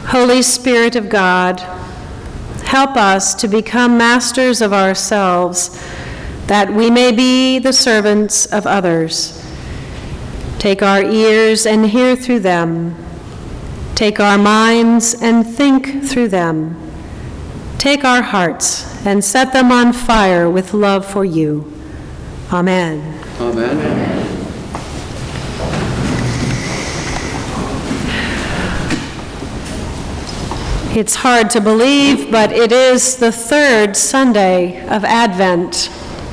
Holy Spirit of God, help us to become masters of ourselves, that we may be the servants of others. Take our ears and hear through them. Take our minds and think through them. Take our hearts and set them on fire with love for you. Amen. Amen. It's hard to believe, but it is the third Sunday of Advent.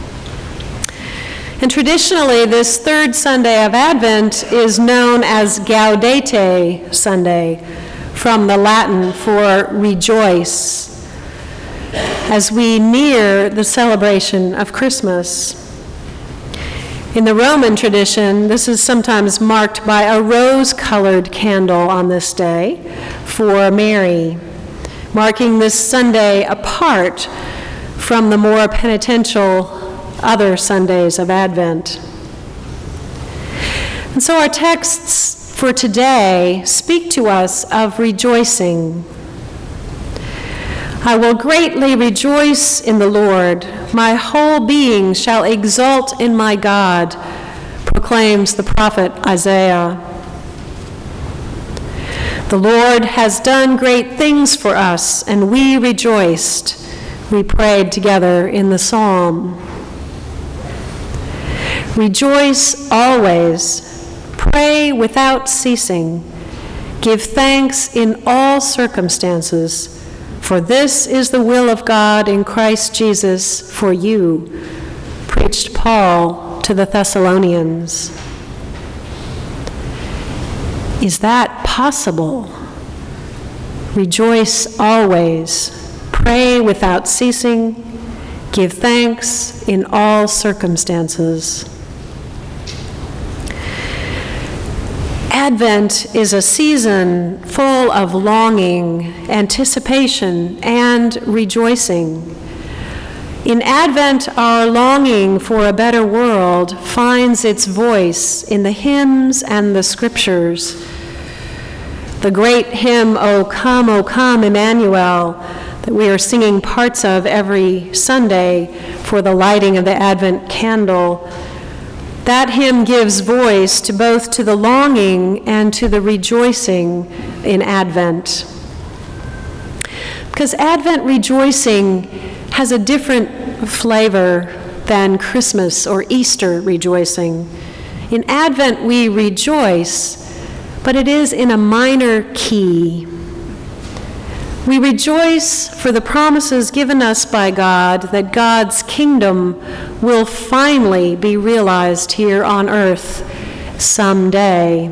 And traditionally, this third Sunday of Advent is known as Gaudete Sunday, from the Latin for rejoice, as we near the celebration of Christmas. In the Roman tradition, this is sometimes marked by a rose-colored candle on this day for Mary, marking this Sunday apart from the more penitential other Sundays of Advent. And so our texts for today speak to us of rejoicing. I will greatly rejoice in the Lord. My whole being shall exult in my God, proclaims the prophet Isaiah. The Lord has done great things for us, and we rejoiced. We prayed together in the psalm. Rejoice always. Pray without ceasing. Give thanks in all circumstances, for this is the will of God in Christ Jesus for you, preached Paul to the Thessalonians. Is that possible? Rejoice always. Pray without ceasing. Give thanks in all circumstances. Advent is a season full of longing, anticipation, and rejoicing. In Advent, our longing for a better world finds its voice in the hymns and the scriptures. The great hymn, O Come, Emmanuel, that we are singing parts of every Sunday for the lighting of the Advent candle, that hymn gives voice to both to the longing and to the rejoicing in Advent. Because Advent rejoicing has a different flavor than Christmas or Easter rejoicing. In Advent we rejoice, but it is in a minor key. We rejoice for the promises given us by God that God's kingdom will finally be realized here on earth someday.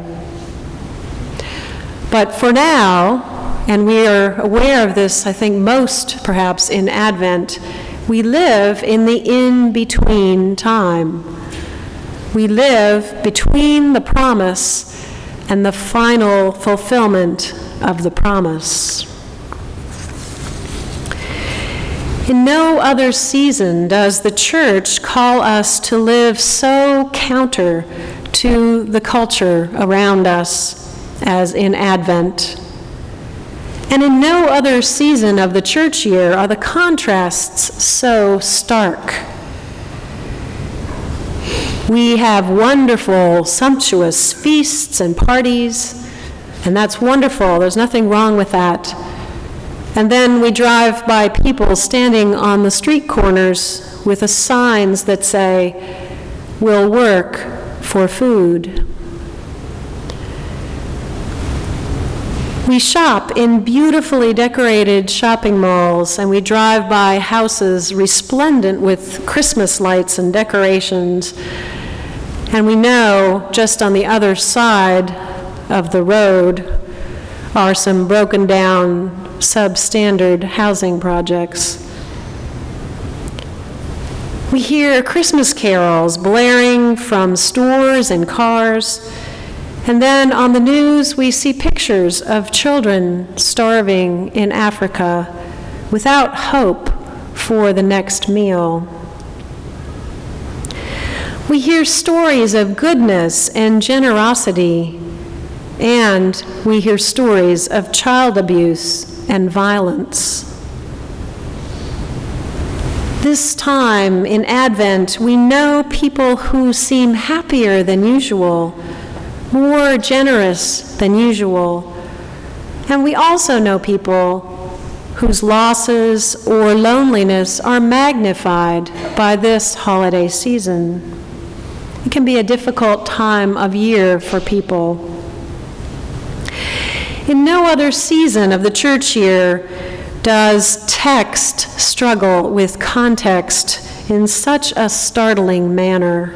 But for now, and we are aware of this, I think most perhaps in Advent, we live in the in-between time. We live between the promise and the final fulfillment of the promise. In no other season does the church call us to live so counter to the culture around us as in Advent. And in no other season of the church year are the contrasts so stark. We have wonderful, sumptuous feasts and parties, and that's wonderful. There's nothing wrong with that. And then we drive by people standing on the street corners with signs that say, "We'll work for food." We shop in beautifully decorated shopping malls, and we drive by houses resplendent with Christmas lights and decorations. And we know just on the other side of the road are some broken down, substandard housing projects. We hear Christmas carols blaring from stores and cars, and then on the news we see pictures of children starving in Africa without hope for the next meal. We hear stories of goodness and generosity, and we hear stories of child abuse and violence. This time in Advent, we know people who seem happier than usual, more generous than usual, and we also know people whose losses or loneliness are magnified by this holiday season. It can be a difficult time of year for people. In no other season of the church year does text struggle with context in such a startling manner.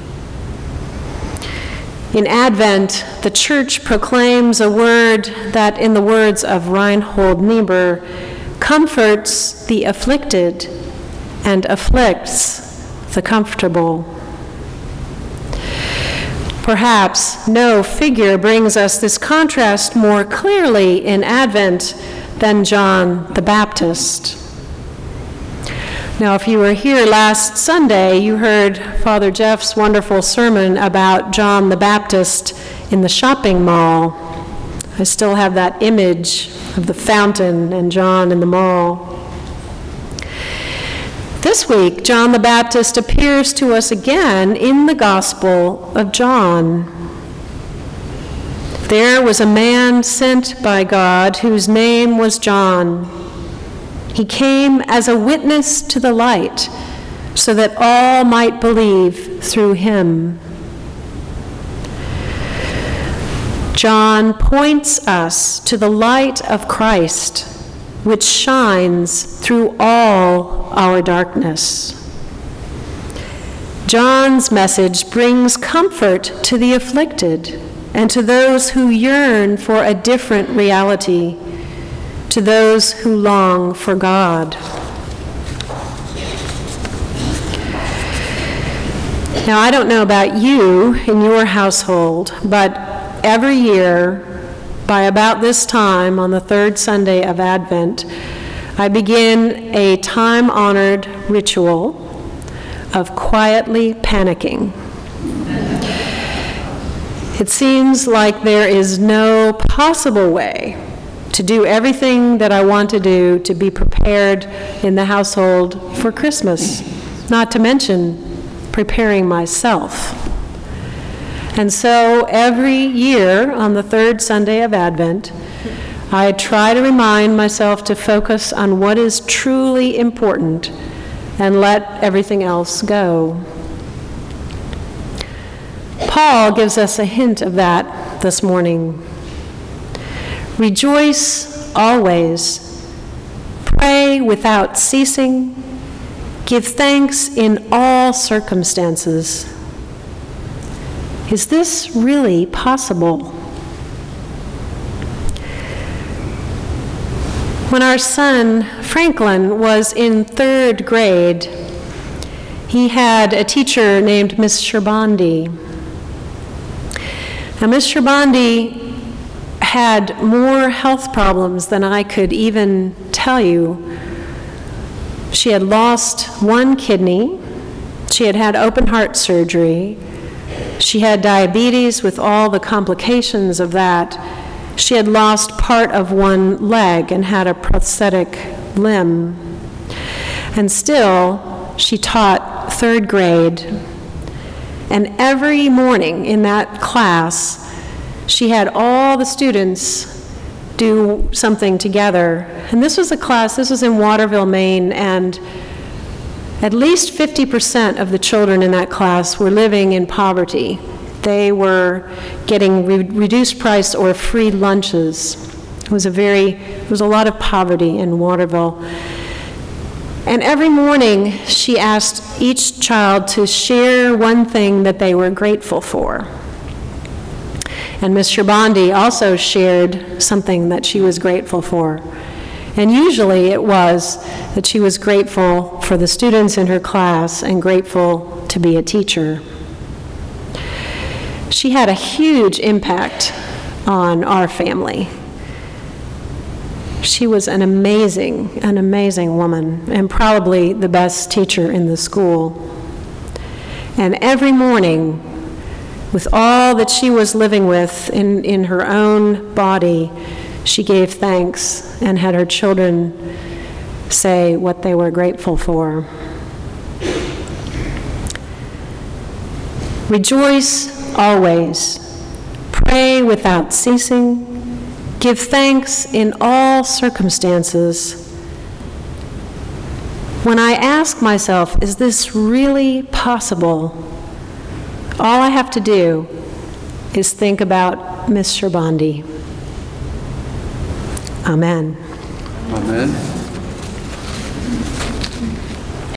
In Advent, the church proclaims a word that, in the words of Reinhold Niebuhr, comforts the afflicted and afflicts the comfortable. Perhaps no figure brings us this contrast more clearly in Advent than John the Baptist. Now, if you were here last Sunday, you heard Father Jeff's wonderful sermon about John the Baptist in the shopping mall. I still have that image of the fountain and John in the mall. This week, John the Baptist appears to us again in the Gospel of John. There was a man sent by God whose name was John. He came as a witness to the light, so that all might believe through him. John points us to the light of Christ, which shines through all our darkness. John's message brings comfort to the afflicted and to those who yearn for a different reality, to those who long for God. Now, I don't know about you in your household, but every year, by about this time, on the third Sunday of Advent, I begin a time-honored ritual of quietly panicking. It seems like there is no possible way to do everything that I want to do to be prepared in the household for Christmas, not to mention preparing myself. And so every year on the third Sunday of Advent, I try to remind myself to focus on what is truly important and let everything else go. Paul gives us a hint of that this morning. Rejoice always, pray without ceasing, give thanks in all circumstances. Is this really possible? When our son Franklin was in third grade, he had a teacher named Miss Sherbandi. Now, Miss Sherbandi had more health problems than I could even tell you. She had lost one kidney. She had had open heart surgery. She had diabetes with all the complications of that. She had lost part of one leg and had a prosthetic limb. And still, she taught third grade. And every morning in that class, she had all the students do something together. And this was in Waterville, Maine, and at least 50% of the children in that class were living in poverty. They were getting reduced price or free lunches. It was a lot of poverty in Waterville. And every morning she asked each child to share one thing that they were grateful for. And Ms. Sherbandi also shared something that she was grateful for. And usually it was that she was grateful for the students in her class and grateful to be a teacher. She had a huge impact on our family. She was an amazing woman, and probably the best teacher in the school. And every morning, With all that she was living with in her own body, she gave thanks and had her children say what they were grateful for. Rejoice always. Pray without ceasing. Give thanks in all circumstances. When I ask myself, is this really possible? All I have to do is think about Miss Sherbandi. Amen. Amen.